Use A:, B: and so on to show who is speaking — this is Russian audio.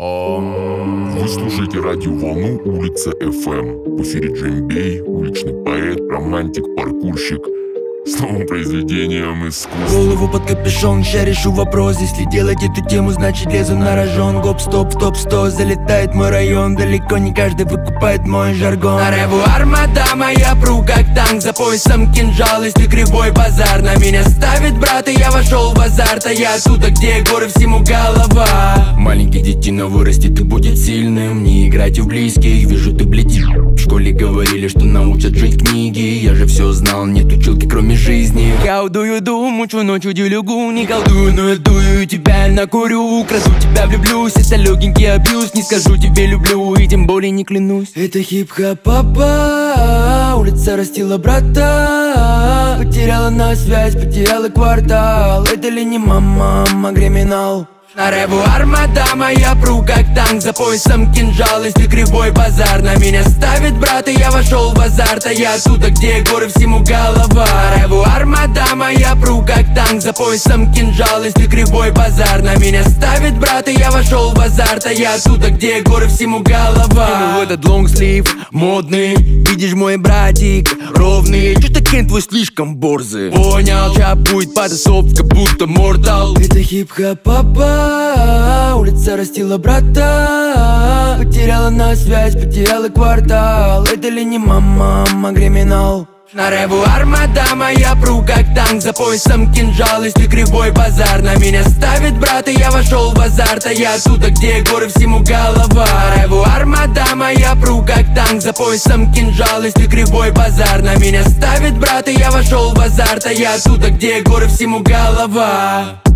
A: Вы слушаете радиоволну улица FM. В эфире Джеймбей, уличный поэт, романтик, паркурщик с новым произведением искусства.
B: Голову под капюшон, ща решу вопрос. Если делать эту тему, значит лезу на рожон. Гоп-стоп, в топ-100, залетает мой район. Далеко не каждый выкупает мой жаргон. На реву армада моя, пру как танк. За поясом кинжал, если кривой базар. На меня ставит брат, и я вошел в азарт. А я оттуда, где горы, всему голова. Маленький детина вырастет и будет сильным. Не играйте в близких, вижу ты бледишь. В школе говорили, что научат жить книги. Я же все знал, нет училки кроме жизни. Колдую, мучу ночью делюгу. Не колдую, но я дую, тебя накурю. Краду, тебя влюблюсь, это легенький абьюз. Не скажу тебе люблю и тем более не клянусь. Это хип-хоп папа, улица растила брата. Потеряла на связь, потеряла квартал. Это ли не мама, криминал? На реву армада моя, пру как танк. За поясом кинжал, если кривой базар. На меня ставит брат, и я вошел в азарт. А я оттуда, где горы, всему голова. На реву армада моя, пру как танк. За поясом кинжал, если кривой базар. На меня ставит брат, и я вошел в азарт. А я оттуда, где горы, всему голова. В этот лонгслив модный, видишь мой братик ровный. Чё-то кен твой слишком борзый. Понял, ча будет потасовка, будто мортал. Это хип-хоп папа, улица растила брата. Потеряла на связь, потеряла квартал. Это ли не мама, криминал? На реву армада моя, пру как танк. За поясом кинжал, если кривой базар. На меня ставит брат, и я вошел в азарт. А я оттуда, где горы, всему голова. На реву армада моя, пру как танк. За поясом кинжал, если кривой базар. На меня ставит брат, и я вошел в азарт. А я оттуда, где горы, всему голова.